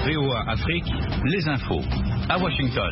VOA Afrique, les infos. À Washington.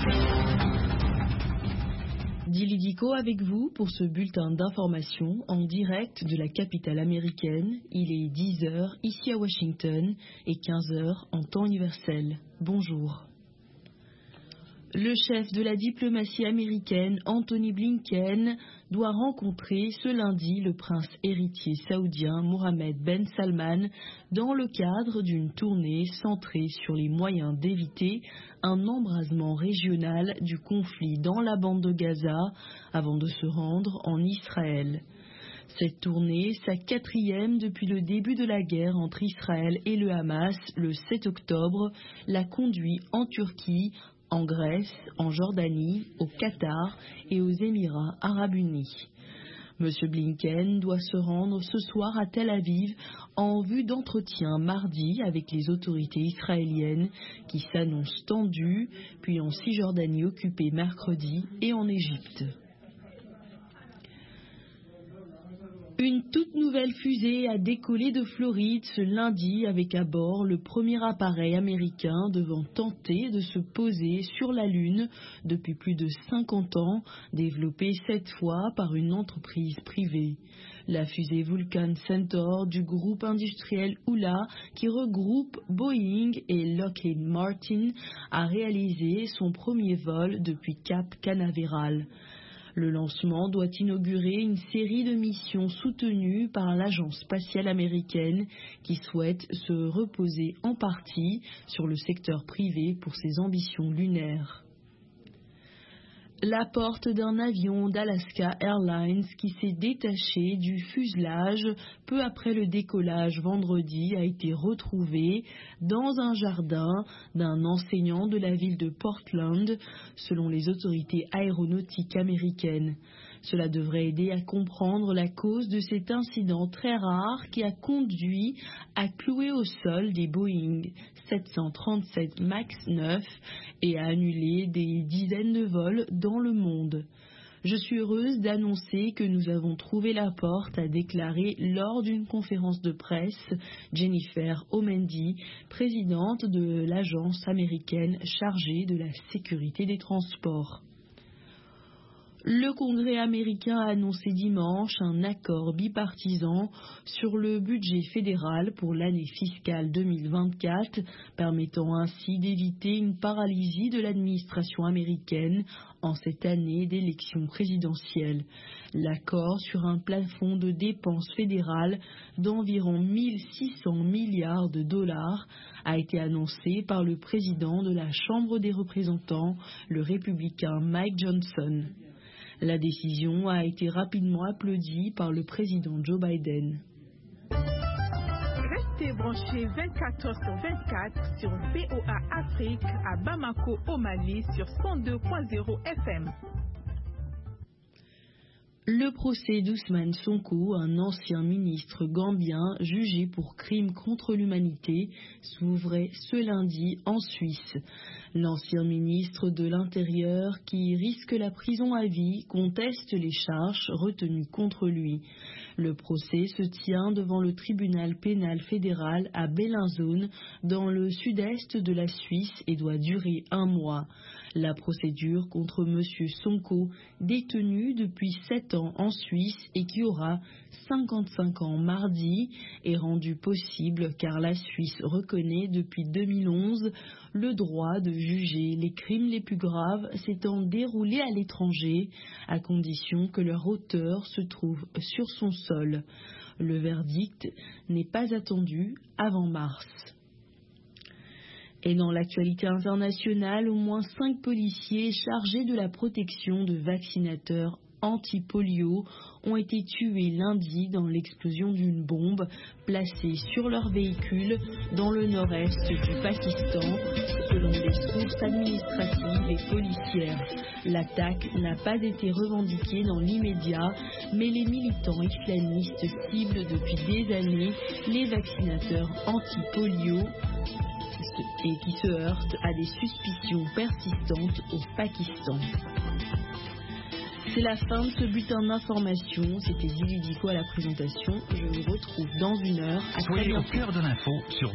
Dili Diko avec vous pour ce bulletin d'information en direct de la capitale américaine. Il est 10h ici à Washington et 15h en temps universel. Bonjour. Le chef de la diplomatie américaine, Anthony Blinken, doit rencontrer ce lundi le prince héritier saoudien Mohammed Ben Salman dans le cadre d'une tournée centrée sur les moyens d'éviter un embrasement régional du conflit dans la bande de Gaza avant de se rendre en Israël. Cette tournée, sa 4e depuis le début de la guerre entre Israël et le Hamas le 7 octobre, l'a conduit en Turquie, en Grèce, en Jordanie, au Qatar et aux Émirats arabes unis. M. Blinken doit se rendre ce soir à Tel Aviv en vue d'entretiens mardi avec les autorités israéliennes qui s'annoncent tendues, puis en Cisjordanie occupée mercredi et en Égypte. Une toute nouvelle fusée a décollé de Floride ce lundi avec à bord le premier appareil américain devant tenter de se poser sur la Lune depuis plus de 50 ans, développé cette fois par une entreprise privée. La fusée Vulcan Centaur du groupe industriel ULA, qui regroupe Boeing et Lockheed Martin, a réalisé son premier vol depuis Cap Canaveral. Le lancement doit inaugurer une série de missions soutenues par l'agence spatiale américaine qui souhaite se reposer en partie sur le secteur privé pour ses ambitions lunaires. La porte d'un avion d'Alaska Airlines qui s'est détaché du fuselage peu après le décollage vendredi a été retrouvée dans un jardin d'un enseignant de la ville de Portland, selon les autorités aéronautiques américaines. Cela devrait aider à comprendre la cause de cet incident très rare qui a conduit à clouer au sol des Boeing 737 MAX 9 et à annuler des dizaines de vols dans le monde. Je suis heureuse d'annoncer que nous avons trouvé la porte, a déclaré lors d'une conférence de presse Jennifer Omendi, présidente de l'agence américaine chargée de la sécurité des transports. Le Congrès américain a annoncé dimanche un accord bipartisan sur le budget fédéral pour l'année fiscale 2024, permettant ainsi d'éviter une paralysie de l'administration américaine en cette année d'élection présidentielle. L'accord sur un plafond de dépenses fédérales d'environ 1 600 milliards de dollars a été annoncé par le président de la Chambre des représentants, le républicain Mike Johnson. La décision a été rapidement applaudie par le président Joe Biden. Restez branchés 24h/24 sur VOA Afrique à Bamako au Mali sur 102.0 FM. Le procès d'Ousmane Sonko, un ancien ministre gambien jugé pour crimes contre l'humanité, s'ouvrait ce lundi en Suisse. L'ancien ministre de l'Intérieur, qui risque la prison à vie, conteste les charges retenues contre lui. Le procès se tient devant le tribunal pénal fédéral à Bellinzone, dans le sud-est de la Suisse, et doit durer 1 mois. La procédure contre M. Sonko, détenu depuis 7 ans en Suisse et qui aura 55 ans mardi, est rendue possible car la Suisse reconnaît depuis 2011 le droit de juger les crimes les plus graves s'étant déroulés à l'étranger, à condition que leur auteur se trouve sur son sol. Le verdict n'est pas attendu avant mars. Et dans l'actualité internationale, au moins 5 policiers chargés de la protection de vaccinateurs anti-polio ont été tués lundi dans l'explosion d'une bombe placée sur leur véhicule dans le nord-est du Pakistan, selon des sources administratives et policières. L'attaque n'a pas été revendiquée dans l'immédiat, mais les militants islamistes ciblent depuis des années les vaccinateurs anti-polio et qui se heurtent à des suspicions persistantes au Pakistan. C'est la fin de ce bulletin d'information. C'était Dili Diko à la présentation. Je vous retrouve dans 1 heure. Soyez au cœur de l'info sur